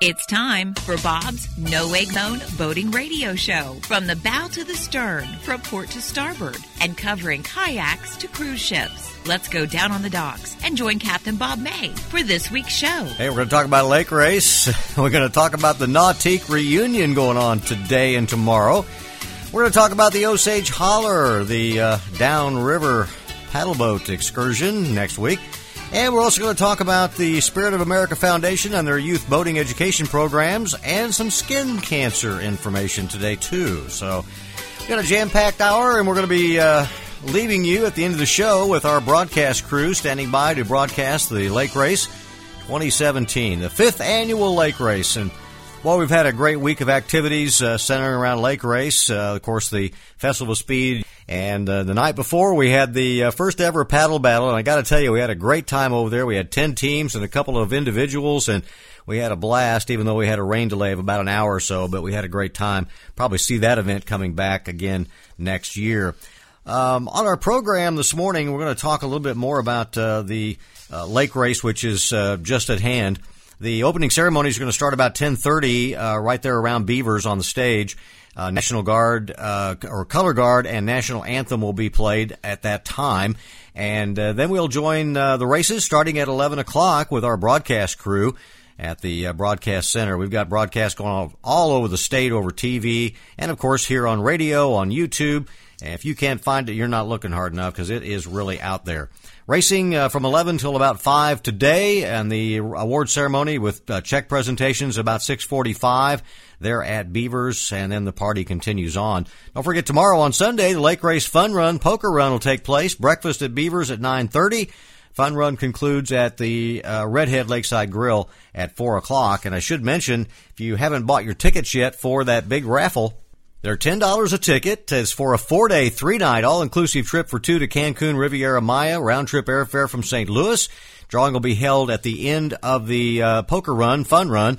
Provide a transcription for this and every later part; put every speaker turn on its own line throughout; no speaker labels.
It's time for Bob's No Wake Zone Boating Radio Show. From the bow to the stern, from port to starboard, and covering kayaks to cruise ships. Let's go down on the docks and join Captain Bob May for this week's show.
Hey, we're going to talk about a lake race. We're going to talk about the Nautique reunion going on today and tomorrow. We're going to talk about the Osage Holler, the downriver paddleboat excursion next week. And we're also going to talk about the Spirit of America Foundation and their youth boating education programs and some skin cancer information today, too. So we've got a jam-packed hour, and we're going to be leaving you at the end of the show with our broadcast crew standing by to broadcast the Lake Race 2017, the 5th annual Lake Race. And well, we've had a great week of activities centering around Lake Race. Of course, the Festival of Speed. And the night before, we had the first ever paddle battle. And I got to tell you, we had a great time over there. We had 10 teams and a couple of individuals. And we had a blast, even though we had a rain delay of about an hour or so. But we had a great time. Probably see that event coming back again next year. On our program this morning, we're going to talk a little bit more about the Lake Race, which is just at hand. The opening ceremony is going to start about 10:30 right there around Beavers on the stage. National Guard or Color Guard and National Anthem will be played at that time. And then we'll join the races starting at 11 o'clock with our broadcast crew at the Broadcast Center. We've got broadcasts going on all over the state over TV and, of course, here on radio, on YouTube. And if you can't find it, you're not looking hard enough because it is really out there. Racing from 11 till about 5 today, and the award ceremony with check presentations about 6:45 there at Beavers, and then the party continues on. Don't forget, tomorrow on Sunday, the Lake Race Fun Run, Poker Run will take place. Breakfast at Beavers at 9:30. Fun Run concludes at the Redhead Lakeside Grill at 4 o'clock. And I should mention, if you haven't bought your tickets yet for that big raffle, they're $10 a ticket. It's for a 4-day, 3-night, all-inclusive trip for two to Cancun, Riviera Maya, round-trip airfare from St. Louis. Drawing will be held at the end of the Poker Run, Fun Run,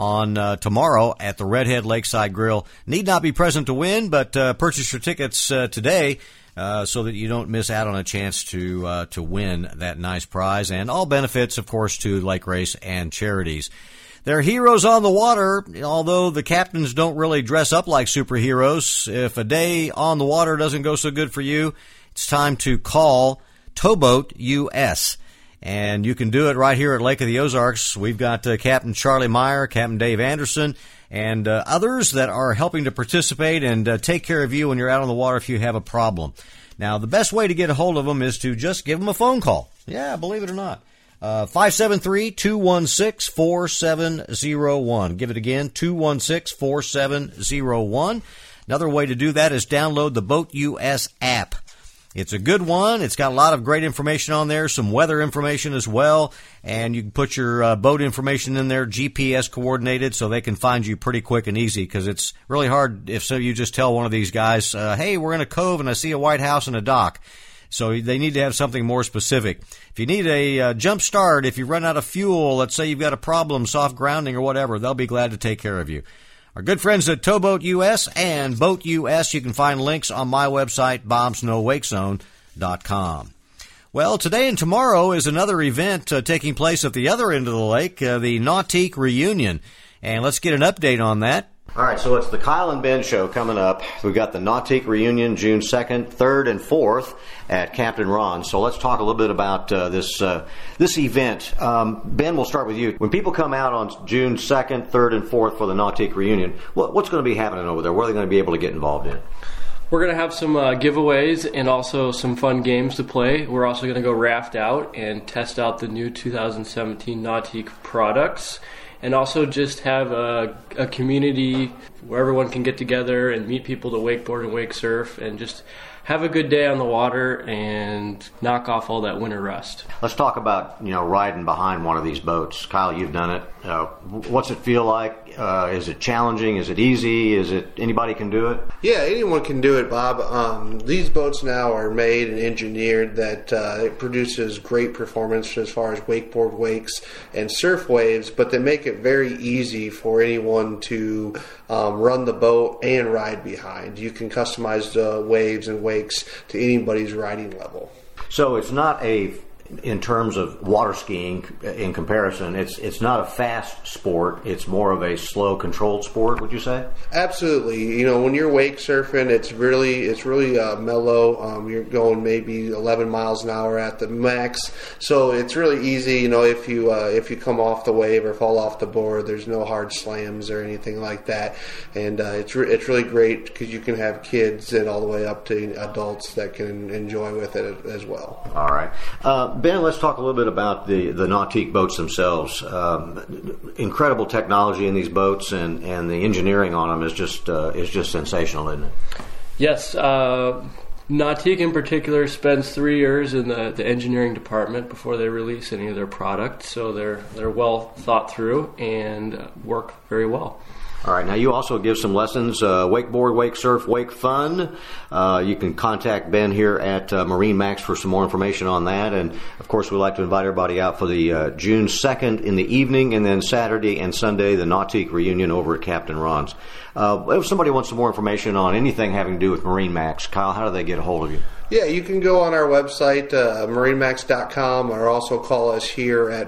on tomorrow at the Redhead Lakeside Grill. Need not be present to win, but purchase your tickets today so that you don't miss out on a chance to win that nice prize. And all benefits, of course, to Lake Race and charities. They're heroes on the water, although the captains don't really dress up like superheroes. If a day on the water doesn't go so good for you, it's time to call Towboat US. And you can do it right here at Lake of the Ozarks. We've got Captain Charlie Meyer, Captain Dave Anderson, and others that are helping to participate and take care of you when you're out on the water if you have a problem. Now, the best way to get a hold of them is to just give them a phone call. Yeah, believe it or not. 573-216-4701. Give it again, 216-4701. Another way to do that is download the Boat US app. It's a good one. It's got a lot of great information on there, some weather information as well, and you can put your boat information in there, GPS coordinated, so they can find you pretty quick and easy, because it's really hard if so you just tell one of these guys, hey, we're in a cove and I see a white house and a dock. So they need to have something more specific. If you need a jump start, if you run out of fuel, let's say you've got a problem, soft grounding or whatever, they'll be glad to take care of you. Our good friends at Towboat US and Boat US, you can find links on my website, bobsnowakezone.com. Well, today and tomorrow is another event taking place at the other end of the lake, the Nautique reunion. And let's get an update on that. All right, so it's the Kyle and Ben show coming up. We've got the Nautique reunion June 2nd, 3rd, and 4th at Captain Ron. So let's talk a little bit about this event. Ben, we'll start with you. When people come out on June 2nd, 3rd, and 4th for the Nautique reunion, what's going to be happening over there? What are they going to be able to get involved in?
We're going to have some giveaways and also some fun games to play. We're also going to go raft out and test out the new 2017 Nautique products. And also just have a community where everyone can get together and meet people to wakeboard and wake surf and just have a good day on the water and knock off all that winter rust.
Let's talk about, riding behind one of these boats. Kyle, you've done it. What's it feel like? Is it challenging? Is it easy? Is it anybody can do it?
Yeah, anyone can do it, Bob. These boats now are made and engineered that it produces great performance as far as wakeboard wakes and surf waves, but they make it very easy for anyone to run the boat and ride behind. You can customize the waves and wakes to anybody's riding level.
So it's not a in terms of water skiing in comparison, it's not a fast sport. It's more of a slow, controlled sport, would you say?
Absolutely. When you're wake surfing, it's really mellow. You're going maybe 11 miles an hour at the max, so it's really easy. If you come off the wave or fall off the board, there's no hard slams or anything like that, and it's really great because you can have kids and all the way up to adults that can enjoy with it as well.
All right. Ben, let's talk a little bit about the Nautique boats themselves. Incredible technology in these boats, and the engineering on them is just sensational, isn't it?
Yes. Nautique in particular spends 3 years in the engineering department before they release any of their products, so they're well thought through and work very well.
All right. Now, you also give some lessons, wakeboard, wake surf, wake fun. You can contact Ben here at MarineMax for some more information on that. And, of course, we'd like to invite everybody out for the June 2nd in the evening, and then Saturday and Sunday, the Nautique reunion over at Captain Ron's. If somebody wants some more information on anything having to do with MarineMax, Kyle, how do they get a hold of you?
Yeah, you can go on our website, marinemax.com, or also call us here at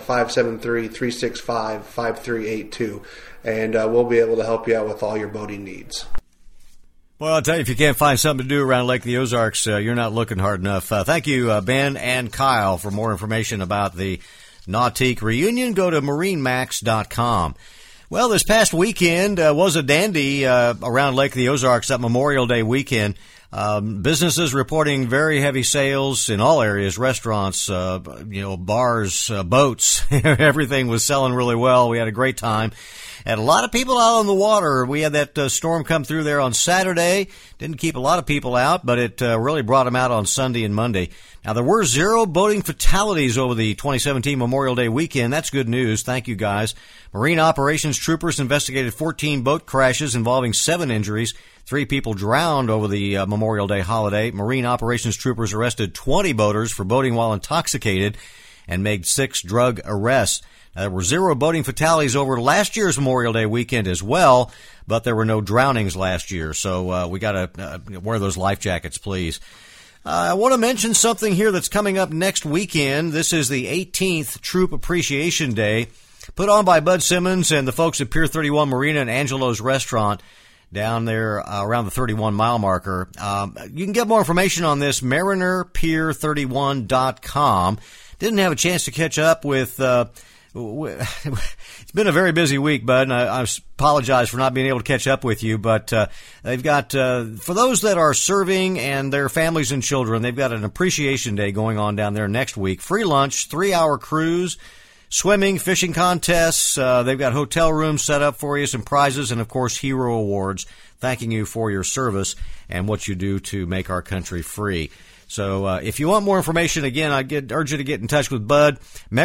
573-365-5382, and we'll be able to help you out with all your boating needs.
Well, I'll tell you, if you can't find something to do around Lake of the Ozarks, you're not looking hard enough. Thank you, Ben and Kyle. For more information about the Nautique reunion, go to marinemax.com. Well, this past weekend was a dandy around Lake of the Ozarks, that Memorial Day weekend. Businesses reporting very heavy sales in all areas, restaurants, bars, boats. Everything was selling really well. We had a great time. Had a lot of people out on the water. We had that storm come through there on Saturday. Didn't keep a lot of people out, but it really brought them out on Sunday and Monday. Now, there were 0 boating fatalities over the 2017 Memorial Day weekend. That's good news. Thank you, guys. Marine operations troopers investigated 14 boat crashes involving 7 injuries. 3 people drowned over the Memorial Day holiday. Marine operations troopers arrested 20 boaters for boating while intoxicated and made 6 drug arrests. There were 0 boating fatalities over last year's Memorial Day weekend as well, but there were no drownings last year, so we got to wear those life jackets, please. I want to mention something here that's coming up next weekend. This is the 18th Troop Appreciation Day, put on by Bud Simmons and the folks at Pier 31 Marina and Angelo's Restaurant down there around the 31-mile marker. You can get more information on this, marinerpier31.com. Didn't have a chance to catch up with... It's been a very busy week, Bud, and I apologize for not being able to catch up with you, but they've got, for those that are serving and their families and children, they've got an appreciation day going on down there next week. Free lunch, 3-hour cruise, swimming, fishing contests. They've got hotel rooms set up for you, some prizes, and, of course, hero awards, thanking you for your service and what you do to make our country free. So if you want more information, again, I urge you to get in touch with Bud,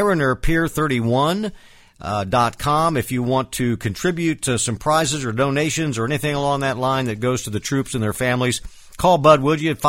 marinerpier31.com. If you want to contribute to some prizes or donations or anything along that line that goes to the troops and their families, call Bud, would you, at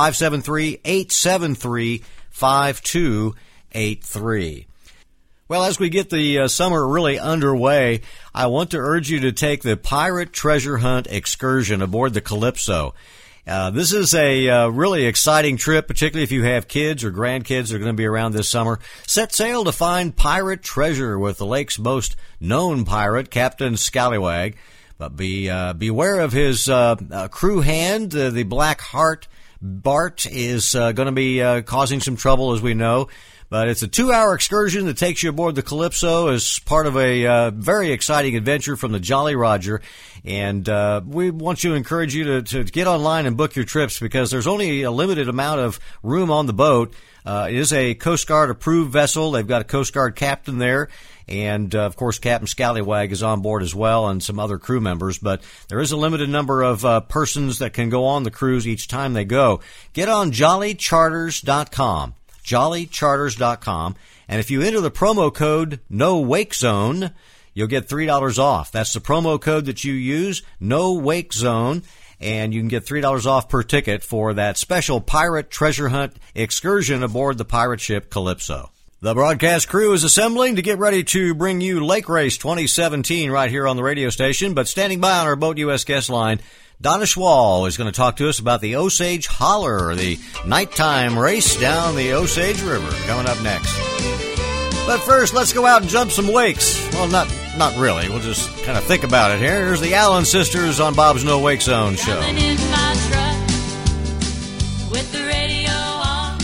573-873-5283. Well, as we get the summer really underway, I want to urge you to take the Pirate Treasure Hunt excursion aboard the Calypso. This is a really exciting trip, particularly if you have kids or grandkids that are going to be around this summer. Set sail to find pirate treasure with the lake's most known pirate, Captain Scallywag. But beware of his crew hand. The Black Heart Bart is going to be causing some trouble, as we know. But it's a 2-hour excursion that takes you aboard the Calypso as part of a very exciting adventure from the Jolly Roger. And we want to encourage you to get online and book your trips because there's only a limited amount of room on the boat. It is a Coast Guard approved vessel. They've got a Coast Guard captain there. And, of course, Captain Scallywag is on board as well and some other crew members. But there is a limited number of persons that can go on the cruise each time they go. Get on jollycharters.com. jollycharters.com, and if you enter the promo code NOWAKEZONE, you'll get $3 off. That's the promo code that you use, NOWAKEZONE, and you can get $3 off per ticket for that special pirate treasure hunt excursion aboard the pirate ship Calypso. The broadcast crew is assembling to get ready to bring you Lake Race 2017 right here on the radio station, but standing by on our Boat US guest line, Donna Schwall is going to talk to us about the Osage Holler, the nighttime race down the Osage River, coming up next. But first, let's go out and jump some wakes. Well, not really. We'll just kind of think about it here. Here's the Allen Sisters on Bob's No Wake Zone show.
In my truck with the radio on,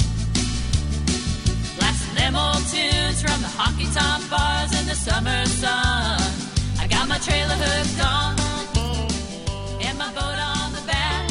blasting them old tunes from the honky-tonk bars in the summer sun. I got my trailer hooked on and my boat on the back.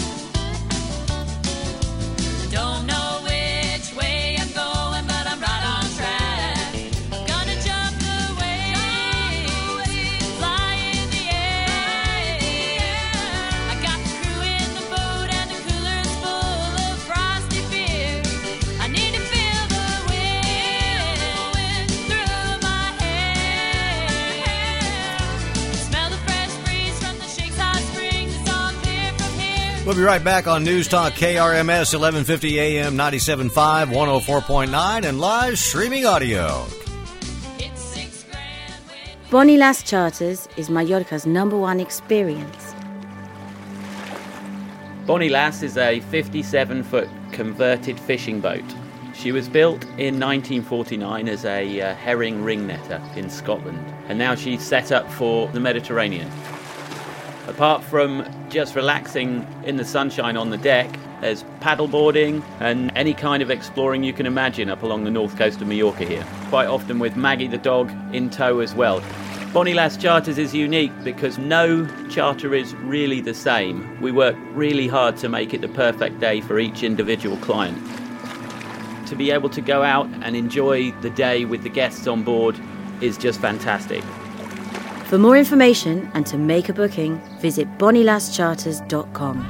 Don't know which way I'm going, but I'm right on track. Gonna jump the waves, fly in the air. I got the crew in the boat and the cooler's full of frosty beer. I need to feel the wind through my hair. Smell the fresh breeze from the Shakes Hot Springs. It's all clear from here.
We'll be right back on News Talk KRMS 1150 AM 97.5, 104.9, and live streaming audio.
It's 6 grand with
Bonnie Lass Charters is Mallorca's #1 experience.
Bonnie Lass is a 57-foot converted fishing boat. She was built in 1949 as a herring ring netter in Scotland, and now she's set up for the Mediterranean. Apart from just relaxing in the sunshine on the deck, there's paddleboarding and any kind of exploring you can imagine up along the north coast of Mallorca here, quite often with Maggie the dog in tow as well. Bonnie Lass Charters is unique because no charter is really the same. We work really hard to make it the perfect day for each individual client. To be able to go out and enjoy the day with the guests on board is just fantastic.
For more information and to make a booking, visit bonnielasscharters.com.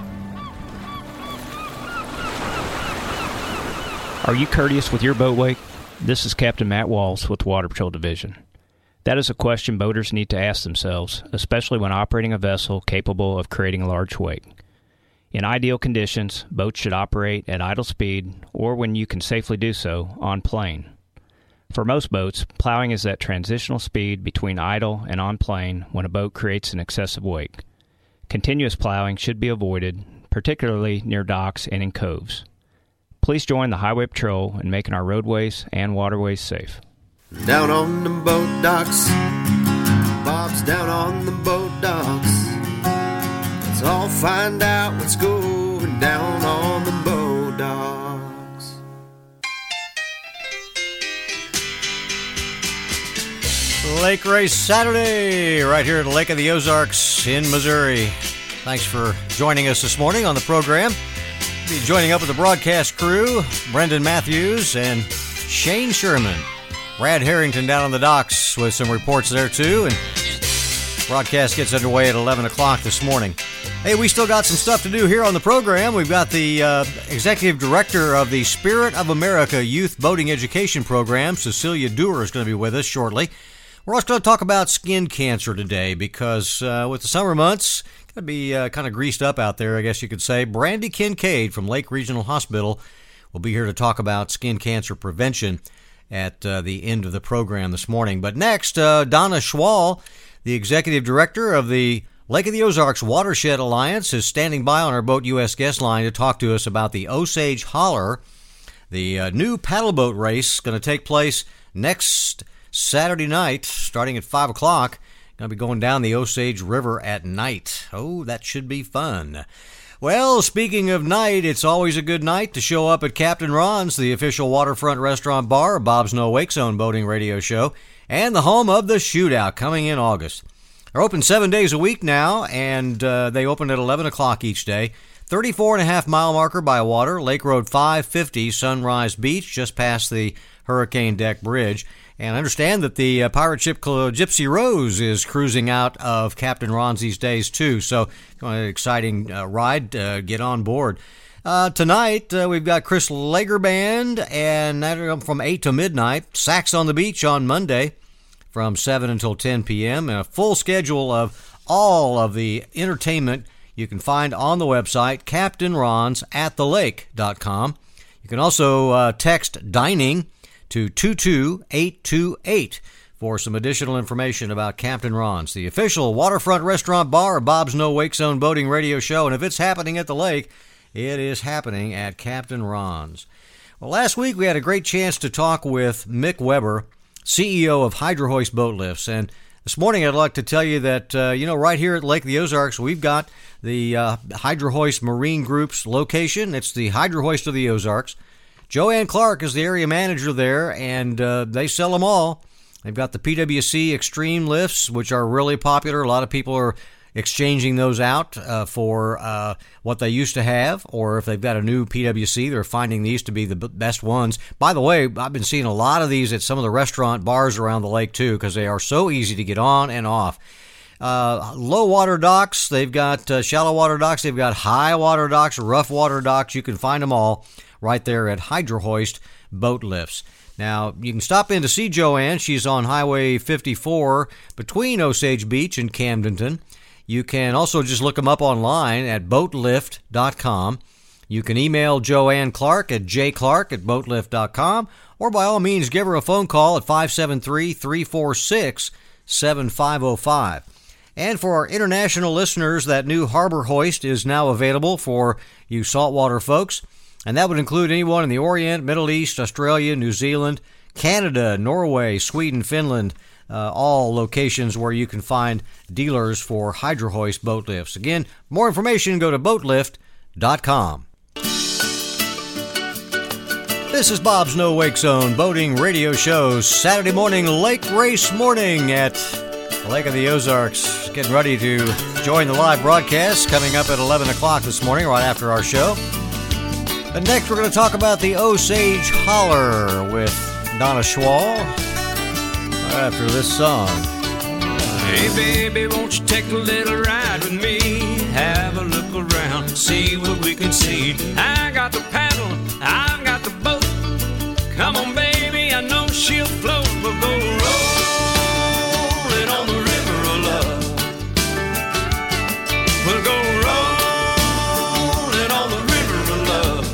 Are you courteous with your boat wake? This is Captain Matt Walls with the Water Patrol Division. That is a question boaters need to ask themselves, especially when operating a vessel capable of creating a large wake. In ideal conditions, boats should operate at idle speed, or when you can safely do so, on plane. For most boats, plowing is that transitional speed between idle and on plane when a boat creates an excessive wake. Continuous plowing should be avoided, particularly near docks and in coves. Please join the Highway Patrol in making our roadways and waterways safe.
Down on the boat docks, Bob's down on the boat docks. Let's all find out what's going down on the boat docks.
Lake Race Saturday, right here at the Lake of the Ozarks in Missouri. Thanks for joining us this morning on the program. We'll be joining up with the broadcast crew, Brendan Matthews and Shane Sherman. Brad Harrington down on the docks with some reports there too, and broadcast gets underway at 11 o'clock this morning. Hey, we still got some stuff to do here on the program. We've got the executive director of the Spirit of America Youth Boating Education Program, Cecilia Dewar, is going to be with us shortly. We're also going to talk about skin cancer today because with the summer months, it's going to be kind of greased up out there, I guess you could say. Brandy Kincaid from Lake Regional Hospital will be here to talk about skin cancer prevention at the end of the program this morning. But next, Donna Schwall, the executive director of the Lake of the Ozarks Watershed Alliance, is standing by on our Boat U.S. guest line to talk to us about the Osage Holler, the new paddle boat race going to take place next Saturday night, starting at 5 o'clock. Going to be going down the Osage River at night. Oh, that should be fun. Well, speaking of night, it's always a good night to show up at Captain Ron's, the official waterfront restaurant bar of Bob's No Wake Zone boating radio show, and the home of the Shootout coming in August. They're open 7 days a week now, and they open at 11 o'clock each day. 34.5-mile marker by water, Lake Road 550, Sunrise Beach, just past the Hurricane Deck Bridge. And I understand that the pirate ship Gypsy Rose is cruising out of Captain Ron's these days, too. So, an exciting ride. Get on board. Tonight, we've got Chris Lager Band, and that from 8 to midnight. Sax on the Beach on Monday from 7 until 10 p.m. And a full schedule of all of the entertainment you can find on the website, CaptainRons@thelake.com. You can also text DINING to 22828 for some additional information about Captain Ron's, the official waterfront restaurant bar of Bob's No Wake Zone Boating Radio Show. And if it's happening at the lake, it is happening at Captain Ron's. Well, last week we had a great chance to talk with Mick Weber, CEO of Hydro Hoist Boat Lifts. And this morning I'd like to tell you that, right here at Lake of the Ozarks, we've got the Hydro Hoist Marine Group's location. It's the Hydro Hoist of the Ozarks. Joanne Clark is the area manager there, and they sell them all. They've got the PWC Extreme lifts, which are really popular. A lot of people are exchanging those out for what they used to have, or if they've got a new PWC, they're finding these to be the best ones. By the way, I've been seeing a lot of these at some of the restaurant bars around the lake, too, because they are so easy to get on and off. Low water docks, they've got shallow water docks, they've got high water docks, rough water docks. You can find them all right there at Hydro Hoist Boat Lifts. Now, you can stop in to see Joanne. She's on Highway 54 between Osage Beach and Camdenton. You can also just look them up online at boatlift.com. You can email Joanne Clark at jclark@boatlift.com, or by all means give her a phone call at 573-346-7505. And for our international listeners, that new Harbor Hoist is now available for you saltwater folks. And that would include anyone in the Orient, Middle East, Australia, New Zealand, Canada, Norway, Sweden, Finland, all locations where you can find dealers for Hydro Hoist boat lifts. Again, more information, go to boatlift.com. This is Bob's No Wake Zone Boating Radio Show, Saturday morning, lake race morning at Lake of the Ozarks. Getting ready to join the live broadcast coming up at 11 o'clock this morning, right after our show. And next, we're going to talk about the Osage Holler with Donna Schwall right after this song.
Hey, baby, won't you take a little ride with me? Have a look around, see what we can see. I got the paddle, I've got the boat. Come on, baby, I know she'll float. We'll go rolling on the river of love. We'll go rolling on the river of love.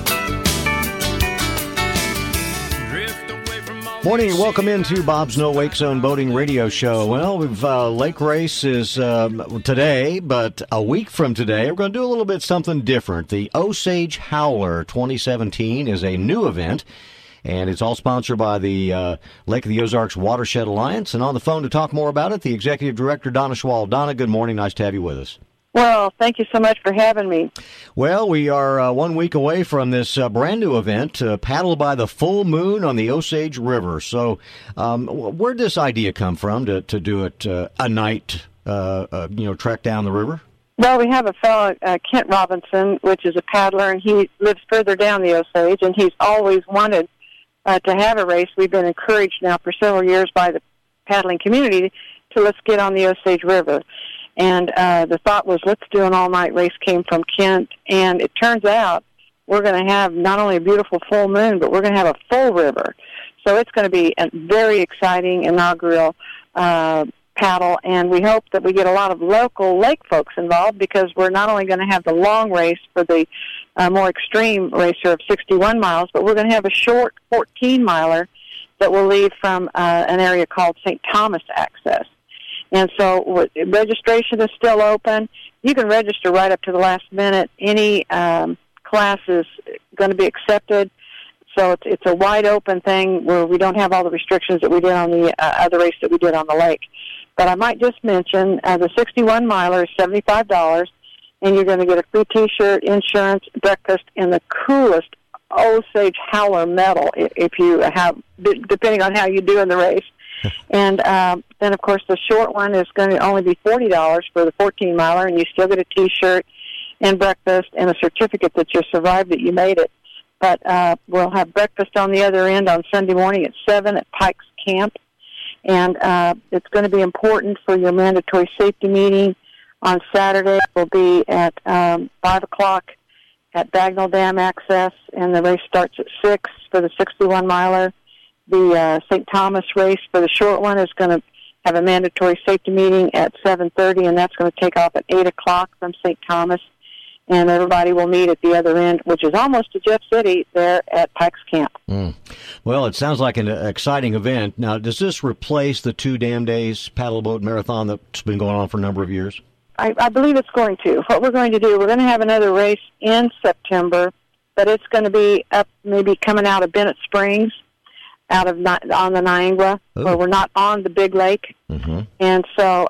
Morning and welcome into Bob's No Wake Zone Boating Radio Show. Well, we've lake race is today, but a week from today, we're going to do a little bit something different. The Osage Howler 2017 is a new event, and it's all sponsored by the Lake of the Ozarks Watershed Alliance. And on the phone to talk more about it, the Executive Director, Donna Schwall. Donna, good morning. Nice to have you with us.
Well, thank you so much for having me.
Well, we are 1 week away from this brand new event, Paddle by the Full Moon on the Osage River. So where'd this idea come from to do it a night, trek down the river?
Well, we have a fellow, Kent Robinson, which is a paddler, and he lives further down the Osage, and he's always wanted to have a race. We've been encouraged now for several years by the paddling community to let's get on the Osage River. And the thought was, let's do an all-night race, came from Kent. And it turns out we're going to have not only a beautiful full moon, but we're going to have a full river. So it's going to be a very exciting inaugural paddle. And we hope that we get a lot of local lake folks involved, because we're not only going to have the long race for the more extreme racer of 61 miles, but we're going to have a short 14-miler that will leave from an area called St. Thomas Access. And so registration is still open. You can register right up to the last minute. Any class is going to be accepted. So it's a wide open thing where we don't have all the restrictions that we did on the other race that we did on the lake. But I might just mention the 61 miler is $75, and you're going to get a free T-shirt, insurance, breakfast, and the coolest Osage Howler medal if you have, depending on how you do in the race. And then, of course, the short one is going to only be $40 for the 14-miler, and you still get a T-shirt and breakfast and a certificate that you survived, that you made it. But we'll have breakfast on the other end on Sunday morning at 7 at Pike's Camp. And it's going to be important for your mandatory safety meeting on Saturday. We'll be at 5 o'clock at Bagnell Dam Access, and the race starts at 6 for the 61-miler. The St. Thomas race for the short one is going to have a mandatory safety meeting at 7:30, and that's going to take off at 8 o'clock from St. Thomas. and everybody will meet at the other end, which is almost to Jeff City there at Pikes Camp.
Well, it sounds like an exciting event. Now, does this replace the 2 Dam Days paddle boat marathon that's been going on for a number of years?
I believe it's going to. What we're going to do, we're going to have another race in September, but it's going to be up, maybe coming out of Bennett Springs, on the Niangua, where we're not on the big lake.
Mm-hmm.
And so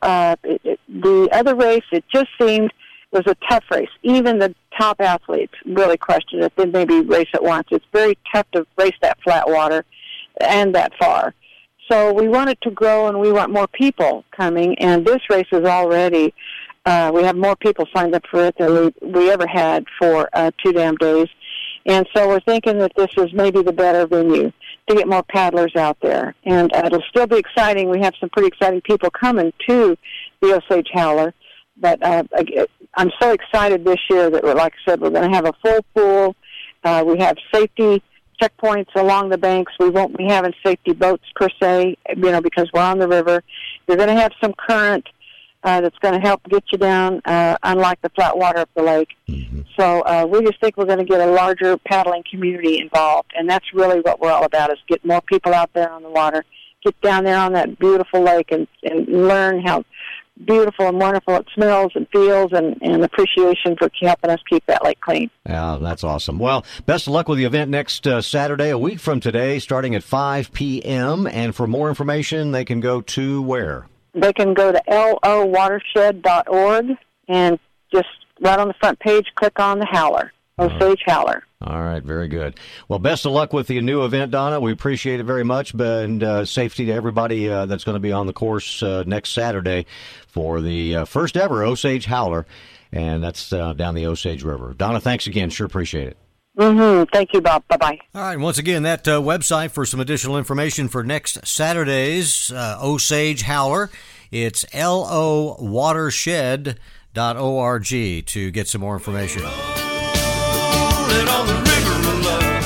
the other race, it just seemed was a tough race. Even the top athletes really questioned it. They maybe race at once. It's very tough to race that flat water and that far. So we want it to grow, and we want more people coming. And this race is already, we have more people signed up for it than we ever had for 2 Dam Days. And so we're thinking that this is maybe the better venue to get more paddlers out there. And it'll still be exciting. We have some pretty exciting people coming to the Osage Howler. But I'm so excited this year that, like I said, we're going to have a full pool. We have safety checkpoints along the banks. We won't be having safety boats per se, because we're on the river. You're going to have some current that's going to help get you down, unlike the flat water of the lake.
Mm-hmm.
So we just think we're going to get a larger paddling community involved, and that's really what we're all about, is get more people out there on the water, get down there on that beautiful lake and learn how beautiful and wonderful it smells and feels, and appreciation for helping us keep that lake clean.
Yeah, that's awesome. Well, best of luck with the event next Saturday, a week from today, starting at 5 p.m. And for more information, they can go to where?
They can go to lowatershed.org and just right on the front page, click on the Howler, Osage Howler.
All right, very good. Well, best of luck with the new event, Donna. We appreciate it very much, and safety to everybody that's going to be on the course next Saturday for the first ever Osage Howler, and that's down the Osage River. Donna, thanks again. Sure appreciate it.
Mm-hmm. Thank you, Bob. Bye-bye.
All right, once again, that website for some additional information for next Saturday's Osage Howler, it's lowatershed.org to get some more information.
On the river of love.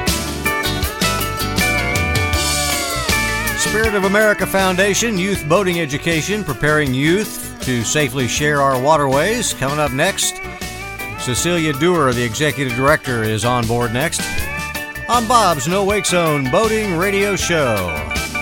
Spirit of America Foundation, Youth Boating Education, preparing youth to safely share our waterways. Coming up next, Cecilia Dewar, the Executive Director, is on board next on Bob's No Wake Zone Boating Radio Show.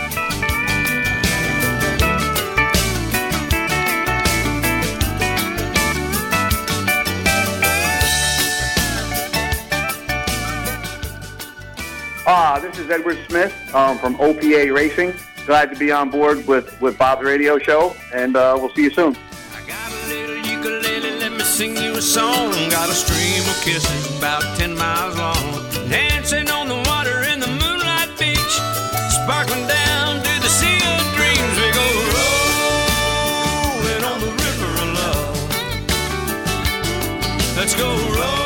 This is Edward Smith from OPA Racing. Glad to be on board with Bob's radio show, and we'll see you soon.
I got a little ukulele, let me sing you a song. Got a stream of kisses about 10 miles long. Dancing on the water in the moonlight beach. Sparkling down to the sea of dreams. We go rolling on the river of love. Let's go rolling.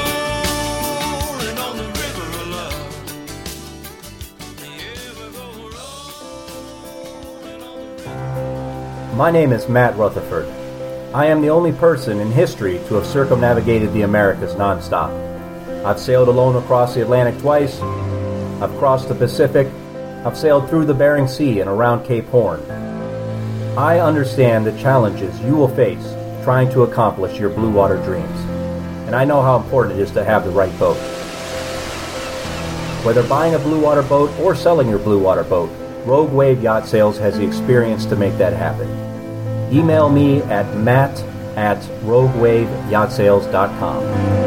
My name is Matt Rutherford. I am the only person in history to have circumnavigated the Americas nonstop. I've sailed alone across the Atlantic twice. I've crossed the Pacific. I've sailed through the Bering Sea and around Cape Horn. I understand the challenges you will face trying to accomplish your blue water dreams, and I know how important it is to have the right boat. Whether buying a blue water boat or selling your blue water boat, Rogue Wave Yacht Sales has the experience to make that happen. Email me at matt@roguewaveyachtSales.com.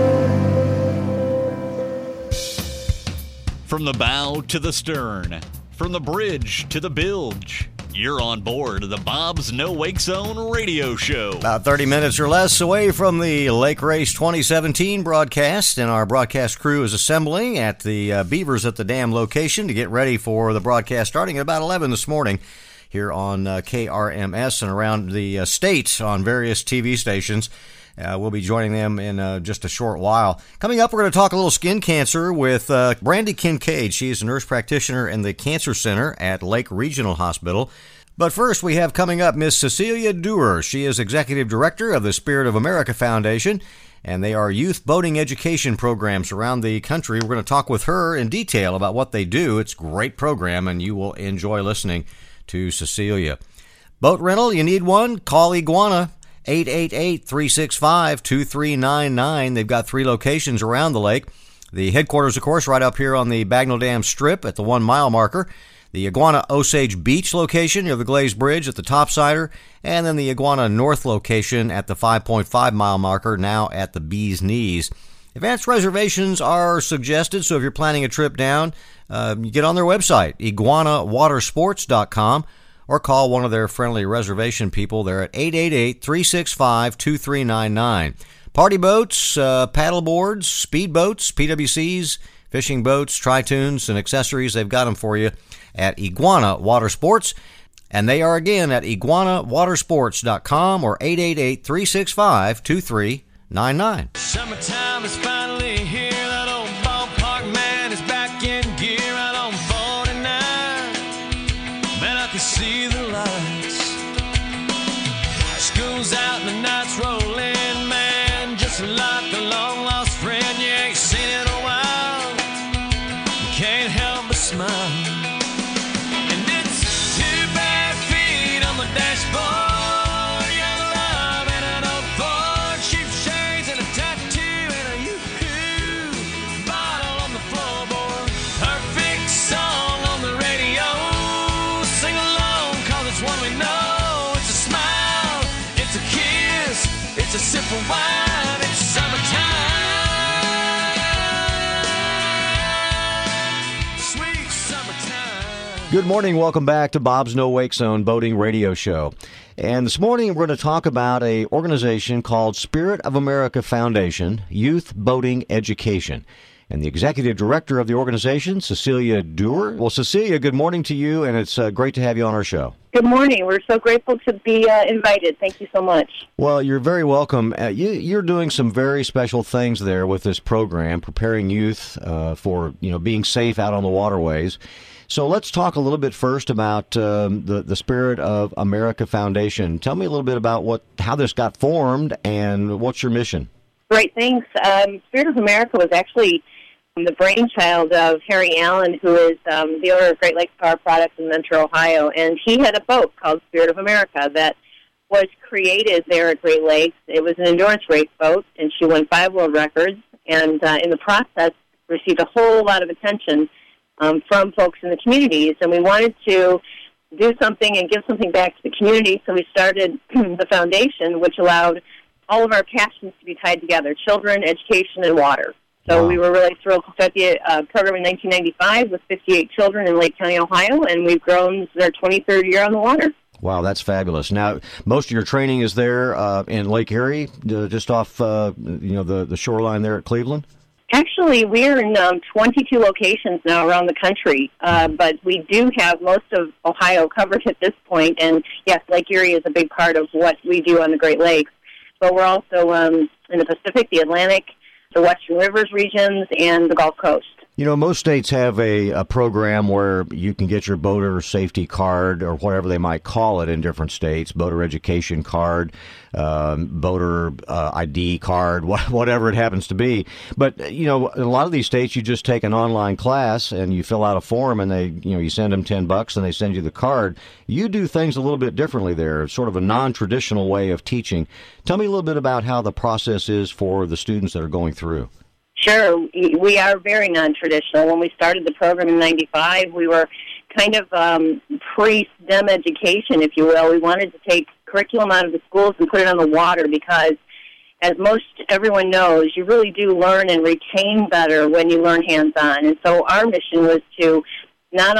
From the bow to the stern, from the bridge to the bilge, you're on board the Bob's No Wake Zone radio show.
About 30 minutes or less away from the Lake Race 2017 broadcast, and our broadcast crew is assembling at the Beavers at the Dam location to get ready for the broadcast starting at about 11 this morning here on KRMS and around the state on various TV stations. We'll be joining them in just a short while. Coming up, we're going to talk a little skin cancer with Brandy Kincaid. She is a nurse practitioner in the Cancer Center at Lake Regional Hospital. But first, we have coming up Miss Cecilia Dewar. She is Executive Director of the Spirit of America Foundation, and they are youth boating education programs around the country. We're going to talk with her in detail about what they do. It's a great program, and you will enjoy listening to Cecilia. Boat rental, you need one? Call Iguana 888-365-2399. They've got 3 locations around the lake. The headquarters, of course, right up here on the Bagnell Dam Strip at the 1 mile marker. The Iguana Osage Beach location near the Glazed Bridge at the Topsider, and then the Iguana North location at the 5.5 mile marker, now at the Bee's Knees. Advanced reservations are suggested, so if you're planning a trip down, you get on their website, iguanawatersports.com, or call one of their friendly reservation people. They're at 888-365-2399. Party boats, paddle boards, speed boats, PWCs, fishing boats, tri-tunes, and accessories, they've got them for you at Iguana Water Sports. And they are again at iguanawatersports.com or 888-365-2399.
Summertime is finally here. That old ballpark man is back in gear out on 49. Man, I can see the lights. School's out and the night's rolling, man. Just like a long lost friend you ain't seen in a while. You can't help but smile. And it's 2 bare feet on the dashboard. Young love and an old Ford, cheap shades and a tattoo and a yoo-hoo bottle on the floorboard. Perfect song on the radio. Sing along, cause it's one we know. It's a smile, it's a kiss, it's a sip of wine. It's summertime, sweet summertime.
Good morning. Welcome back to Bob's No Wake Zone Boating Radio Show. And this morning we're going to talk about an organization called Spirit of America Foundation, Youth Boating Education. And the executive director of the organization, Cecilia Dewar. Well, Cecilia, good morning to you, and it's great to have you on our show.
Good morning. We're so grateful to be invited. Thank you so much.
Well, you're very welcome. You're doing some very special things there with this program, preparing youth for being safe out on the waterways. So let's talk a little bit first about the Spirit of America Foundation. Tell me a little bit about how this got formed and what's your mission.
Great, thanks. Spirit of America was actually the brainchild of Harry Allen, who is the owner of Great Lakes Power Products in Mentor, Ohio. And he had a boat called Spirit of America that was created there at Great Lakes. It was an endurance race boat, and she won 5 world records, and in the process received a whole lot of attention from folks in the communities. And we wanted to do something and give something back to the community, so we started the foundation, which allowed all of our passions to be tied together: children, education, and water. So we were really thrilled to start the program in 1995 with 58 children in Lake County, Ohio, and we've grown. This is our 23rd year on the water.
Wow, that's fabulous. Now, most of your training is there in Lake Erie, just off the shoreline there at Cleveland?
Actually, we're in 22 locations now around the country, but we do have most of Ohio covered at this point. And, yes, Lake Erie is a big part of what we do on the Great Lakes. But we're also in the Pacific, the Atlantic, the Western Rivers regions, and the Gulf Coast.
Most states have a program where you can get your boater safety card, or whatever they might call it in different states, boater education card, boater ID card, whatever it happens to be. But, in a lot of these states, you just take an online class and you fill out a form and you send them $10 and they send you the card. You do things a little bit differently there. It's sort of a non-traditional way of teaching. Tell me a little bit about how the process is for the students that are going through.
Sure. We are very non-traditional. When we started the program in 95, we were kind of pre-STEM education, if you will. We wanted to take curriculum out of the schools and put it on the water because, as most everyone knows, you really do learn and retain better when you learn hands-on. And so our mission was to not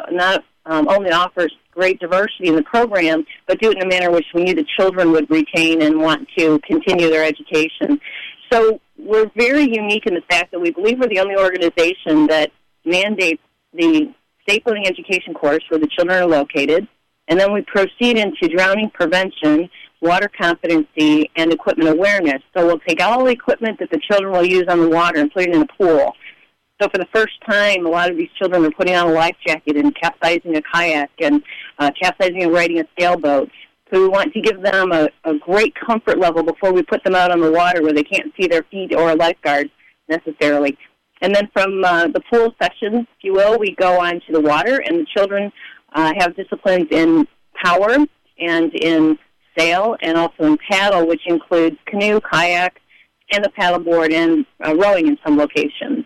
only offer great diversity in the program, but do it in a manner which we knew the children would retain and want to continue their education. So we're very unique in the fact that we believe we're the only organization that mandates the state boating education course where the children are located, and then we proceed into drowning prevention, water competency, and equipment awareness. So we'll take all the equipment that the children will use on the water and put it in a pool. So for the first time, a lot of these children are putting on a life jacket and capsizing a kayak and capsizing and riding a sailboat. So we want to give them a great comfort level before we put them out on the water where they can't see their feet or a lifeguard necessarily. And then from the pool sessions, if you will, we go on to the water, and the children have disciplines in power and in sail and also in paddle, which includes canoe, kayak, and the paddleboard, and rowing in some locations.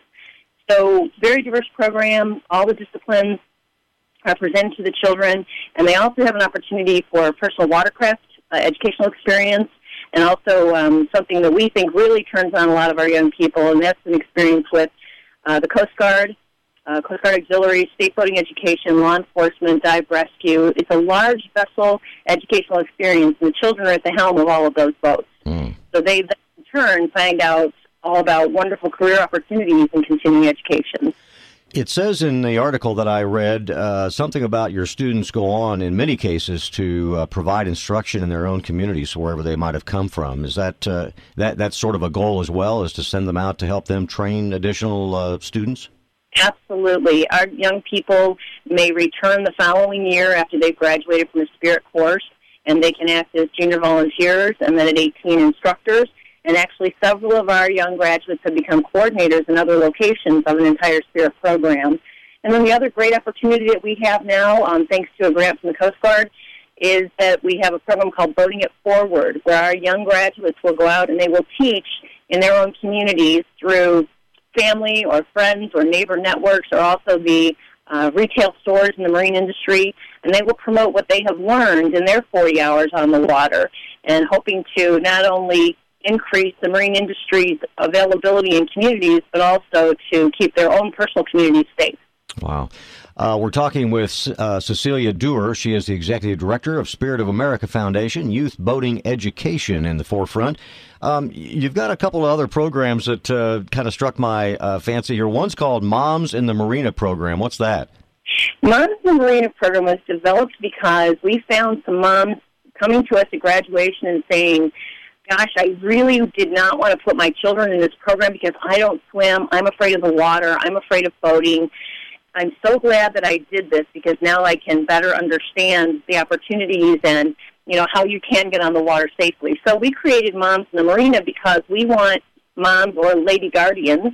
So very diverse program. All the disciplines are presented to the children, and they also have an opportunity for personal watercraft educational experience, and also something that we think really turns on a lot of our young people, and that's an experience with the Coast Guard Auxiliary, state boating education, law enforcement, dive rescue. It's a large vessel educational experience, and the children are at the helm of all of those boats. So they then, in turn, find out all about wonderful career opportunities in continuing education.
It says in the article that I read something about your students go on, in many cases, to provide instruction in their own communities, wherever they might have come from. Is that that's sort of a goal as well, is to send them out to help them train additional students?
Absolutely. Our young people may return the following year after they've graduated from a Spirit course, and they can act as junior volunteers and then at 18 instructors. And actually several of our young graduates have become coordinators in other locations of an entire Spirit program. And then the other great opportunity that we have now, thanks to a grant from the Coast Guard, is that we have a program called Boating It Forward, where our young graduates will go out and they will teach in their own communities through family or friends or neighbor networks, or also the retail stores in the marine industry, and they will promote what they have learned in their 40 hours on the water, and hoping to not only increase the marine industry's availability in communities, but also to keep their own personal communities safe.
Wow. We're talking with Cecilia Dewar. She is the Executive Director of Spirit of America Foundation, Youth Boating Education in the forefront. You've got a couple of other programs that kind of struck my fancy here. One's called Moms in the Marina program. What's that?
Moms in the Marina program was developed because we found some moms coming to us at graduation and saying, gosh, I really did not want to put my children in this program because I don't swim. I'm afraid of the water. I'm afraid of boating. I'm so glad that I did this because now I can better understand the opportunities and, you know, how you can get on the water safely. So we created Moms in the Marina because we want moms or lady guardians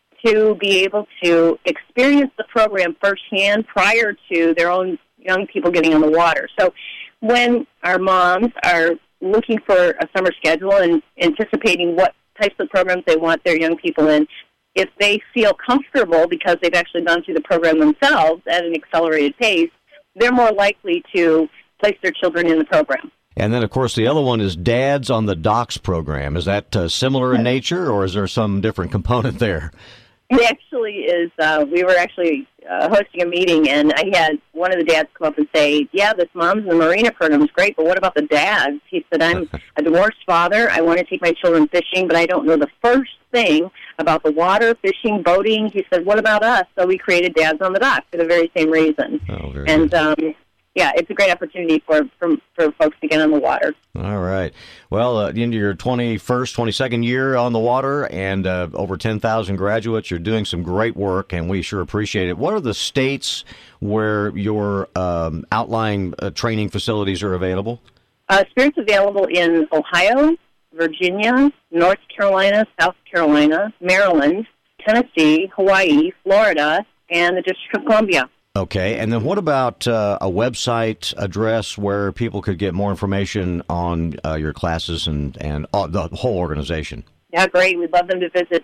to be able to experience the program firsthand prior to their own young people getting on the water. So when our moms are looking for a summer schedule and anticipating what types of programs they want their young people in, if they feel comfortable because they've actually gone through the program themselves at an accelerated pace, they're more likely to place their children in the program.
And then, of course, the other one is Dads on the Docks program. Is that similar in nature, or is there some different component there?
It actually is. We were actually hosting a meeting, and I had one of the dads come up and say, yeah, this Moms in the Marina program is great, but what about the dads? He said, I'm a divorced father. I want to take my children fishing, but I don't know the first thing about the water, fishing, boating. He said, what about us? So we created Dads on the Dock for the very same reason.
Oh, very
and
good.
Yeah, it's a great opportunity for folks to get on the water.
All right. Well, into your 21st, 22nd year on the water, and over 10,000 graduates, you're doing some great work, and we sure appreciate it. What are the states where your outlying training facilities are available?
Spirit's available in Ohio, Virginia, North Carolina, South Carolina, Maryland, Tennessee, Hawaii, Florida, and the District of Columbia.
Okay, and then what about a website address where people could get more information on your classes and the whole organization?
Yeah, great. We'd love them to visit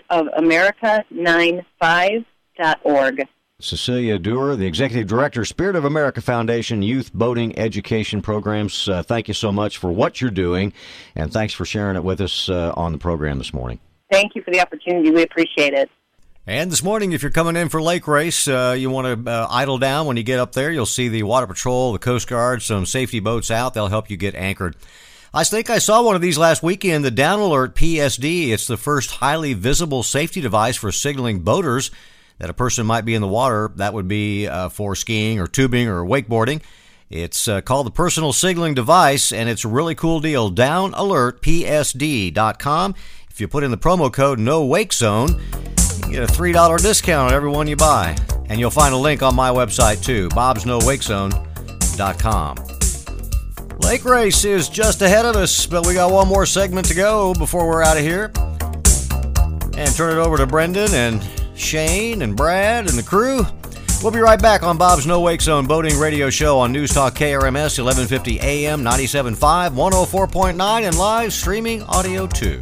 spiritofamerica95.org.
Cecilia Dewar, the Executive Director, Spirit of America Foundation, Youth Boating Education Programs. Thank you so much for what you're doing, and thanks for sharing it with us on the program this morning.
Thank you for the opportunity. We appreciate it.
And this morning, if you're coming in for lake race, you want to idle down. When you get up there, you'll see the Water Patrol, the Coast Guard, some safety boats out. They'll help you get anchored. I think I saw one of these last weekend, the Down Alert PSD. It's the first highly visible safety device for signaling boaters that a person might be in the water. That would be for skiing or tubing or wakeboarding. It's called the Personal Signaling Device, and it's a really cool deal. DownAlertPSD.com. If you put in the promo code NOWakeZone, you get a $3 discount on every one you buy. And you'll find a link on my website, too, bobsnowakezone.com. Lake race is just ahead of us, but we got one more segment to go before we're out of here. And turn it over to Brendan and Shane and Brad and the crew. We'll be right back on Bob's No Wake Zone Boating Radio Show on News Talk KRMS 1150 AM 97.5, 104.9, and live streaming audio too.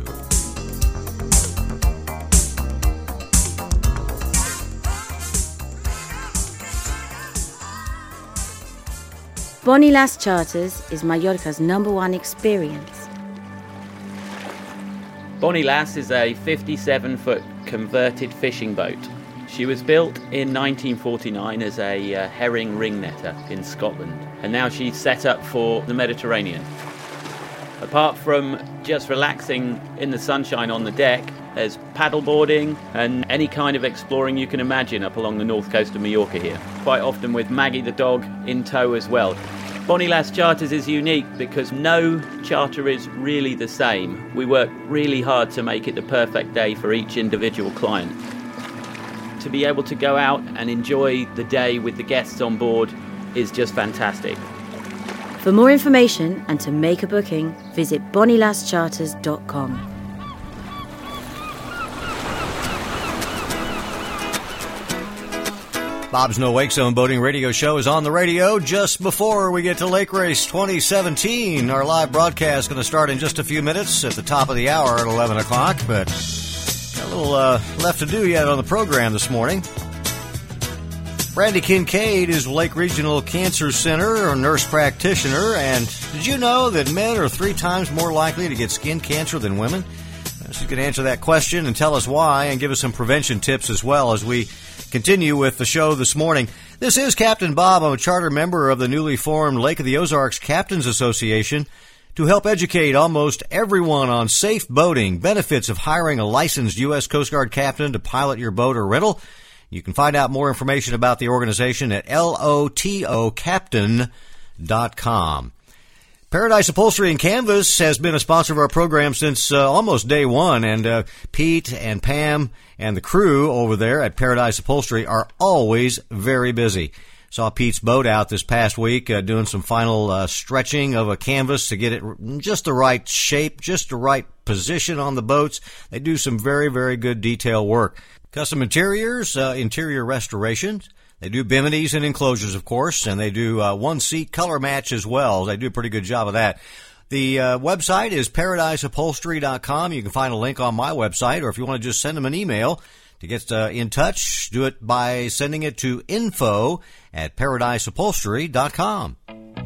Bonnie Lass Charters is Mallorca's #1 experience.
Bonnie Lass is a 57-foot converted fishing boat. She was built in 1949 as a herring ring netter in Scotland, and now she's set up for the Mediterranean. Apart from just relaxing in the sunshine on the deck, there's paddleboarding and any kind of exploring you can imagine up along the north coast of Mallorca here, quite often with Maggie the dog in tow as well. Bonnie Lass Charters is unique because no charter is really the same. We work really hard to make it the perfect day for each individual client. To be able to go out and enjoy the day with the guests on board is just fantastic.
For more information and to make a booking, visit bonnielascharters.com.
Bob's No Wake Zone Boating Radio Show is on the radio just before we get to Lake Race 2017. Our live broadcast is going to start in just a few minutes at the top of the hour at 11 o'clock, but got a little left to do yet on the program this morning. Brandy Kincaid is Lake Regional Cancer Center, or nurse practitioner, and did you know that men are 3 times more likely to get skin cancer than women? She's going to answer that question and tell us why and give us some prevention tips as well as we continue with the show this morning. This is Captain Bob. I'm a charter member of the newly formed Lake of the Ozarks Captains Association to help educate almost everyone on safe boating, benefits of hiring a licensed U.S. Coast Guard captain to pilot your boat or rental. You can find out more information about the organization at lotocaptain.com. Paradise Upholstery and Canvas has been a sponsor of our program since almost day one, and Pete and Pam and the crew over there at Paradise Upholstery are always very busy. Saw Pete's boat out this past week doing some final stretching of a canvas to get it just the right shape, just the right position on the boats. They do some very, very good detail work. Custom interiors, interior restorations. They do biminis and enclosures, of course, and they do one-seat color match as well. They do a pretty good job of that. The website is paradiseupholstery.com. You can find a link on my website, or if you want to just send them an email to get in touch, do it by sending it to info@paradiseupholstery.com.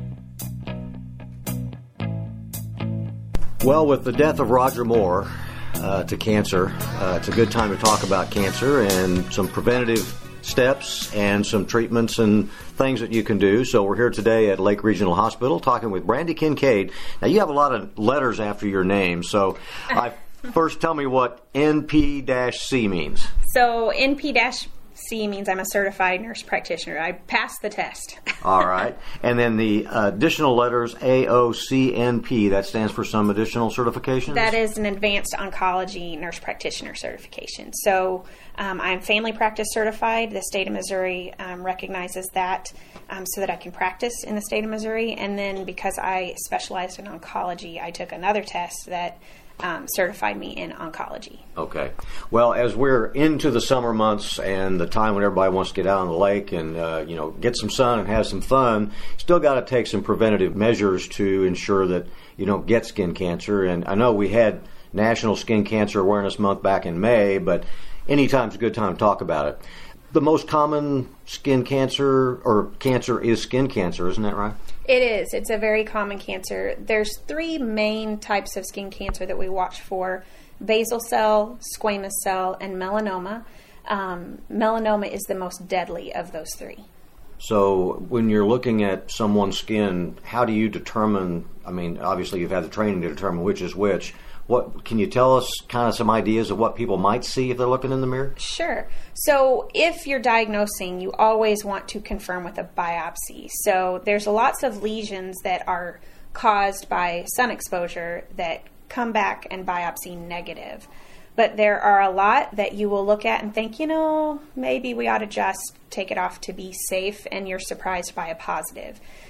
Well, with the death of Roger Moore to cancer, it's a good time to talk about cancer and some preventative steps and some treatments and things that you can do. So we're here today at Lake Regional Hospital talking with Brandy Kincaid. Now, you have a lot of letters after your name, so first tell me what NP-C means.
So NP-C means I'm a certified nurse practitioner. I passed the test.
All right. And then the additional letters AOCNP, that stands for some additional certifications?
That is an advanced oncology nurse practitioner certification. So I'm family practice certified. The state of Missouri recognizes that so that I can practice in the state of Missouri. And then because I specialized in oncology, I took another test that certified me in oncology.
Okay. Well, as we're into the summer months and the time when everybody wants to get out on the lake and get some sun and have some fun, still got to take some preventative measures to ensure that you don't get skin cancer. And I know we had National Skin Cancer Awareness Month back in May, but anytime's a good time to talk about it. The most common skin cancer or cancer is skin cancer, isn't that right?
It is. It's a very common cancer. There's 3 main types of skin cancer that we watch for: basal cell, squamous cell, and melanoma. Melanoma is the most deadly of those 3.
So when you're looking at someone's skin, how do you determine, I mean, obviously you've had the training to determine which is which. What can you tell us kind of some ideas of what people might see if they're looking in the mirror?
Sure. So if you're diagnosing, you always want to confirm with a biopsy. So there's lots of lesions that are caused by sun exposure that come back and biopsy negative. But there are a lot that you will look at and think, maybe we ought to just take it off to be safe, and you're surprised by a positive.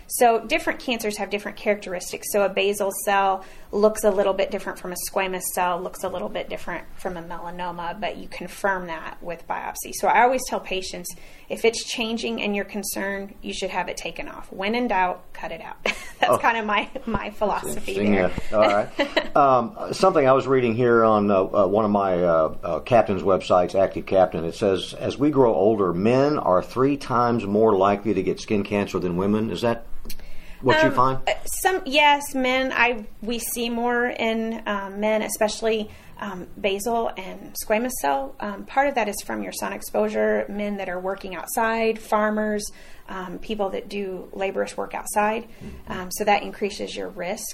So different cancers have different characteristics. So a basal cell looks a little bit different from a squamous cell, looks a little bit different from a melanoma, but you confirm that with biopsy. So I always tell patients, if it's changing and you're concerned, you should have it taken off. When in doubt, cut it out. That's kind of my philosophy there.
Yeah. All right. Something I was reading here on one of my captain's websites, Active Captain, it says, as we grow older, men are 3 times more likely to get skin cancer than women. Is that what you find?
Yes, men. We see more in men, especially basal and squamous cell. Part of that is from your sun exposure. Men that are working outside, farmers, people that do laborious work outside. So that increases your risk.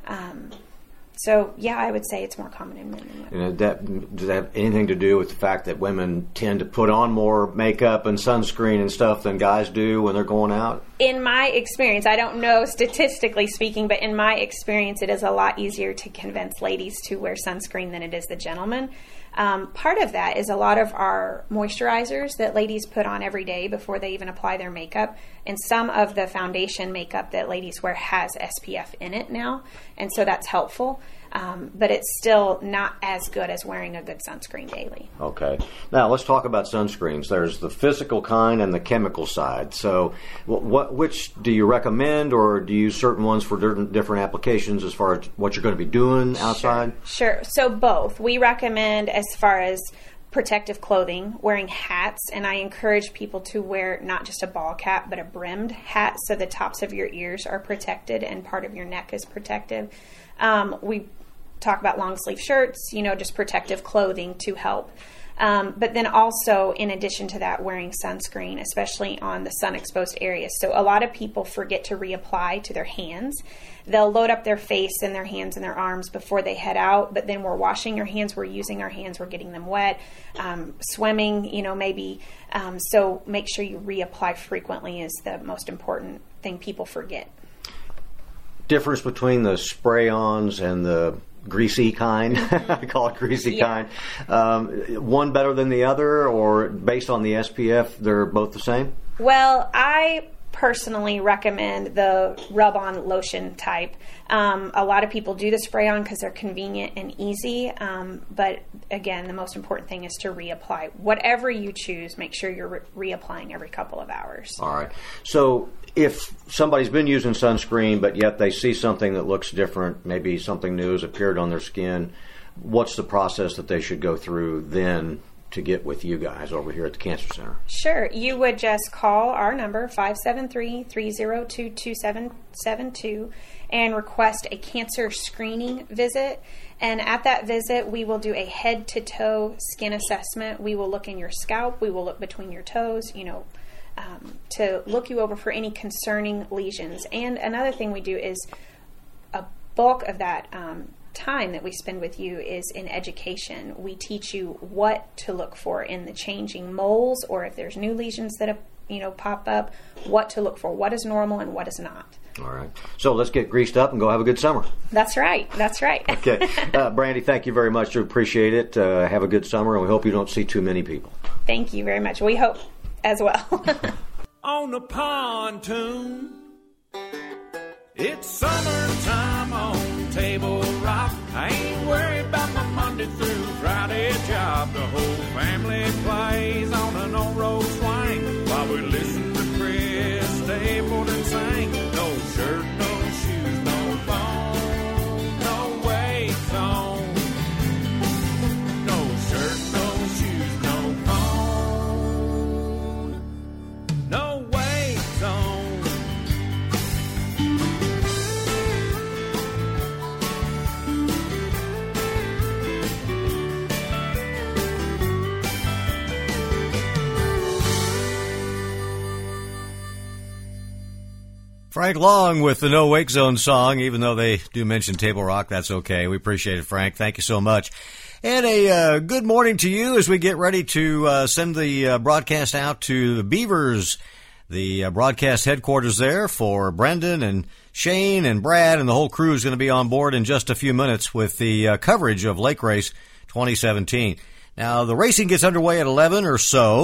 So, yeah, I would say it's more common in men than women.
Does that have anything to do with the fact that women tend to put on more makeup and sunscreen and stuff than guys do when they're going out?
In my experience, I don't know statistically speaking, but in my experience, it is a lot easier to convince ladies to wear sunscreen than it is the gentlemen. Part of that is a lot of our moisturizers that ladies put on every day before they even apply their makeup, and some of the foundation makeup that ladies wear has SPF in it now, and so that's helpful. But it's still not as good as wearing a good sunscreen daily.
Okay. Now, let's talk about sunscreens. There's the physical kind and the chemical side. So which do you recommend, or do you use certain ones for different applications as far as what you're going to be doing outside?
Sure. So both. We recommend as far as protective clothing, wearing hats, and I encourage people to wear not just a ball cap, but a brimmed hat so the tops of your ears are protected and part of your neck is protected. We talk about long sleeve shirts, just protective clothing to help. But then also, in addition to that, wearing sunscreen, especially on the sun exposed areas. So a lot of people forget to reapply to their hands. They'll load up their face and their hands and their arms before they head out, but then we're washing our hands, we're using our hands, we're getting them wet, swimming, maybe. So make sure you reapply frequently is the most important thing people forget.
Difference between the spray-ons and the greasy kind, I call it greasy kind. One better than the other, or based on the SPF, they're both the same?
Well, I personally recommend the rub-on lotion type. A lot of people do the spray-on because they're convenient and easy, but again, the most important thing is to reapply. Whatever you choose, make sure you're reapplying every couple of hours.
All right. So if somebody's been using sunscreen, but yet they see something that looks different, maybe something new has appeared on their skin, what's the process that they should go through then to get with you guys over here at the Cancer Center?
Sure. You would just call our number, 573-302-2772, and request a cancer screening visit. And at that visit, we will do a head-to-toe skin assessment. We will look in your scalp. We will look between your toes, to look you over for any concerning lesions. And another thing we do is a bulk of that time that we spend with you is in education. We teach you what to look for in the changing moles, or if there's new lesions that pop up, what to look for, what is normal and what is not.
All right. So let's get greased up and go have a good summer.
That's right.
Okay. Brandy, thank you very much. We appreciate it. Have a good summer, and we hope you don't see too many people.
Thank you very much. We hope as well.
On the pontoon, it's summertime on Table Rock. I ain't worried about my Monday through Friday job. The whole family plays on an old road swing while we listen to Chris Stapleton sing. No shirt, no shoes, no phone, no weights on. No shirt, no shoes, no phone, no weights on.
Frank Long with the No Wake Zone song. Even though they do mention Table Rock, that's okay. We appreciate it, Frank. Thank you so much. And a good morning to you as we get ready to send the broadcast out to the Beavers, the broadcast headquarters there for Brendan and Shane and Brad, and the whole crew is going to be on board in just a few minutes with the coverage of Lake Race 2017. Now, the racing gets underway at 11 or so.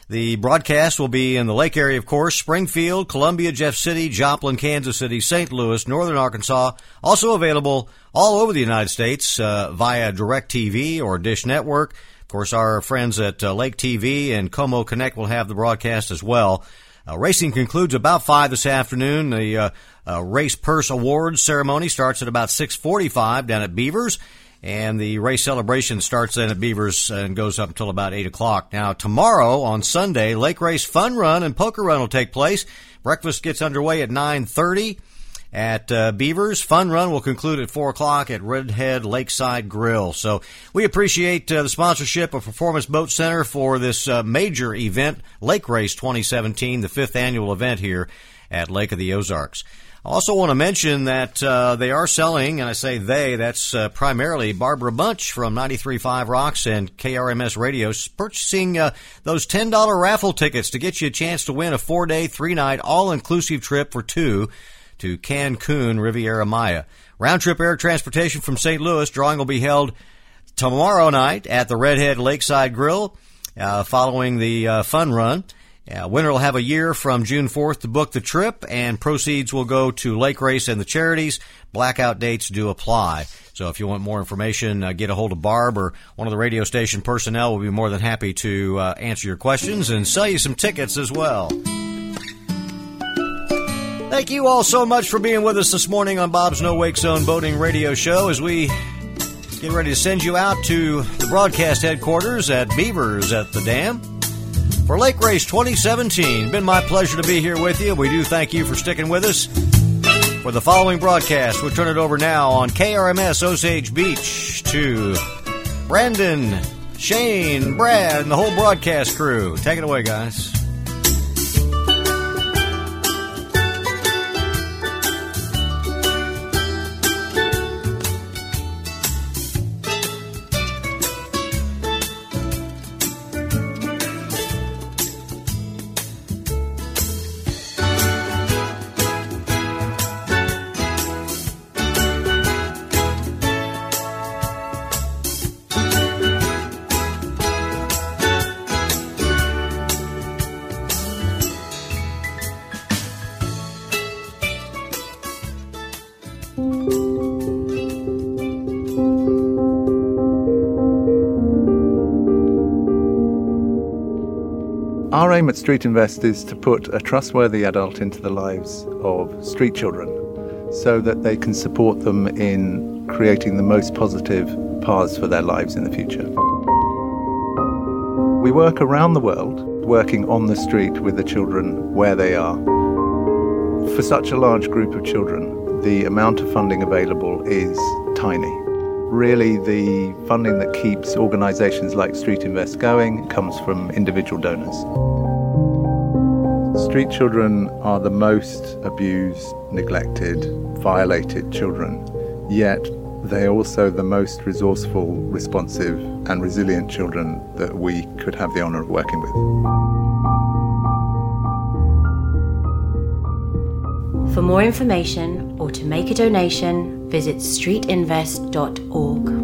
The broadcast will be in the lake area, of course, Springfield, Columbia, Jeff City, Joplin, Kansas City, St. Louis, Northern Arkansas. Also available all over the United States via DirecTV or Dish Network. Of course, our friends at Lake TV and Como Connect will have the broadcast as well. Racing concludes about 5 this afternoon. The Race Purse Awards ceremony starts at about 6:45 down at Beavers. And the race celebration starts then at Beavers and goes up until about 8 o'clock. Now, tomorrow on Sunday, Lake Race Fun Run and Poker Run will take place. Breakfast gets underway at 9:30 at Beavers. Fun Run will conclude at 4 o'clock at Redhead Lakeside Grill. So we appreciate the sponsorship of Performance Boat Center for this major event, Lake Race 2017, the 5th annual event here at Lake of the Ozarks. I also want to mention that they are selling, and I say they, that's primarily Barbara Bunch from 93.5 Rocks and KRMS Radio, purchasing those $10 raffle tickets to get you a chance to win a 4-day, 3-night, all-inclusive trip for two to Cancun, Riviera Maya. Round-trip air transportation from St. Louis. Drawing will be held tomorrow night at the Redhead Lakeside Grill following the fun run. Winner will have a year from June 4th to book the trip, and proceeds will go to Lake Race and the charities. Blackout dates do apply. So if you want more information, get a hold of Barb or one of the radio station personnel. We'll be more than happy to answer your questions and sell you some tickets as well. Thank you all so much for being with us this morning on Bob's No Wake Zone Boating Radio Show as we get ready to send you out to the broadcast headquarters at Beavers at the Dam for Lake Race 2017. Been my pleasure to be here with you. We do thank you for sticking with us. For the following broadcast, we'll turn it over now on KRMS Osage Beach to Brandon, Shane, Brad, and the whole broadcast crew. Take it away, guys.
Our aim at Street Invest is to put a trustworthy adult into the lives of street children so that they can support them in creating the most positive paths for their lives in the future. We work around the world, working on the street with the children where they are. For such a large group of children, the amount of funding available is tiny. Really, the funding that keeps organisations like Street Invest going comes from individual donors. Street children are the most abused, neglected, violated children, yet they are also the most resourceful, responsive and resilient children that we could have the honour of working with.
For more information or to make a donation, visit streetinvest.org.